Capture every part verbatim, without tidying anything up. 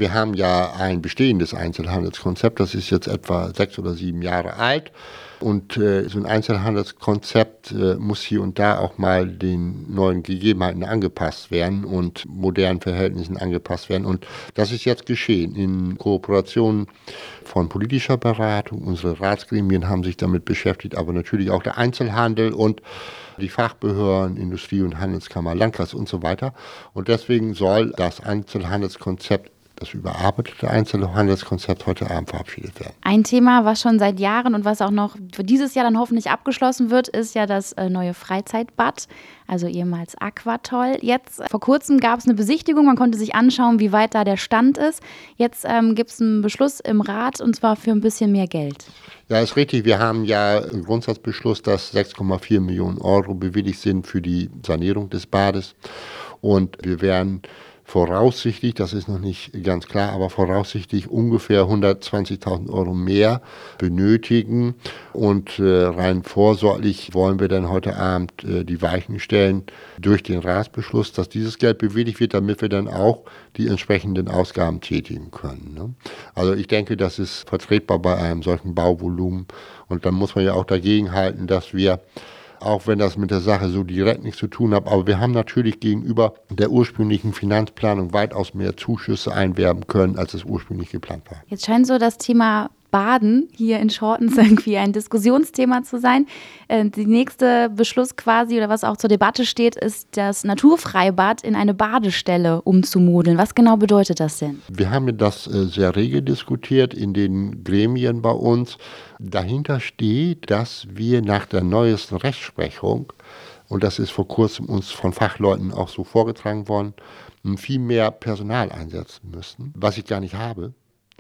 Wir haben ja ein bestehendes Einzelhandelskonzept, das ist jetzt etwa sechs oder sieben Jahre alt. Und äh, so ein Einzelhandelskonzept äh, muss hier und da auch mal den neuen Gegebenheiten angepasst werden und modernen Verhältnissen angepasst werden. Und das ist jetzt geschehen in Kooperation von politischer Beratung. Unsere Ratsgremien haben sich damit beschäftigt, aber natürlich auch der Einzelhandel und die Fachbehörden, Industrie- und Handelskammer, Landkreis und so weiter. Und deswegen soll das Einzelhandelskonzept, das überarbeitete Einzelhandelskonzept heute Abend verabschiedet werden. Ein Thema, was schon seit Jahren und was auch noch für dieses Jahr dann hoffentlich abgeschlossen wird, ist ja das äh, neue Freizeitbad, also ehemals Aquatoll. Jetzt, vor kurzem gab es eine Besichtigung, man konnte sich anschauen, wie weit da der Stand ist. Jetzt ähm, gibt es einen Beschluss im Rat und zwar für ein bisschen mehr Geld. Ja, ist richtig. Wir haben ja einen Grundsatzbeschluss, dass sechs Komma vier Millionen Euro bewilligt sind für die Sanierung des Bades. Und wir werden voraussichtlich, das ist noch nicht ganz klar, aber voraussichtlich ungefähr hundertzwanzigtausend Euro mehr benötigen. Und äh, rein vorsorglich wollen wir dann heute Abend äh, die Weichen stellen durch den Ratsbeschluss, dass dieses Geld bewilligt wird, damit wir dann auch die entsprechenden Ausgaben tätigen können. Ne? Also ich denke, das ist vertretbar bei einem solchen Bauvolumen. Und dann muss man ja auch dagegen halten, dass wir, auch wenn das mit der Sache so direkt nichts zu tun hat, aber wir haben natürlich gegenüber der ursprünglichen Finanzplanung weitaus mehr Zuschüsse einwerben können, als es ursprünglich geplant war. Jetzt scheint so das Thema Baden hier in Schortens irgendwie ein Diskussionsthema zu sein. Äh, die nächste Beschluss quasi oder was auch zur Debatte steht, ist das Naturfreibad in eine Badestelle umzumodeln. Was genau bedeutet das denn? Wir haben das äh, sehr rege diskutiert in den Gremien bei uns. Dahinter steht, dass wir nach der neuesten Rechtsprechung, und das ist vor kurzem uns von Fachleuten auch so vorgetragen worden, viel mehr Personal einsetzen müssen, was ich gar nicht habe.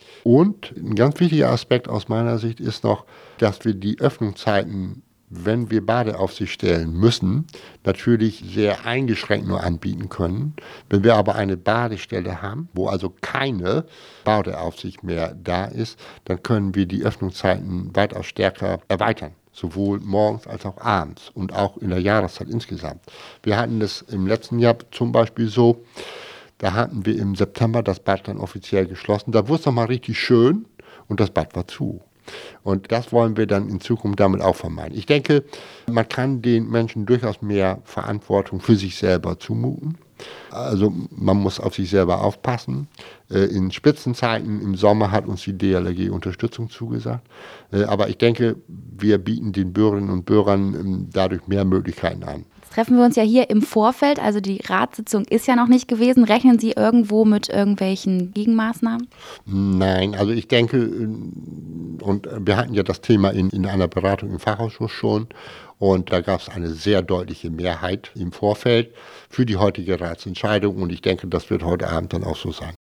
Und ein ganz wichtiger Aspekt aus meiner Sicht ist noch, dass wir die Öffnungszeiten, wenn wir Badeaufsicht stellen müssen, natürlich sehr eingeschränkt nur anbieten können. Wenn wir aber eine Badestelle haben, wo also keine Badeaufsicht mehr da ist, dann können wir die Öffnungszeiten weitaus stärker erweitern. Sowohl morgens als auch abends und auch in der Jahreszeit insgesamt. Wir hatten das im letzten Jahr zum Beispiel so, da hatten wir im September das Bad dann offiziell geschlossen. Da wurde es nochmal richtig schön und das Bad war zu. Und das wollen wir dann in Zukunft damit auch vermeiden. Ich denke, man kann den Menschen durchaus mehr Verantwortung für sich selber zumuten. Also man muss auf sich selber aufpassen. In Spitzenzeiten im Sommer hat uns die D L R G Unterstützung zugesagt. Aber ich denke, wir bieten den Bürgerinnen und Bürgern dadurch mehr Möglichkeiten an. Treffen wir uns ja hier im Vorfeld, also die Ratssitzung ist ja noch nicht gewesen. Rechnen Sie irgendwo mit irgendwelchen Gegenmaßnahmen? Nein, also ich denke, und wir hatten ja das Thema in, in einer Beratung im Fachausschuss schon, und da gab es eine sehr deutliche Mehrheit im Vorfeld für die heutige Ratsentscheidung und ich denke, das wird heute Abend dann auch so sein.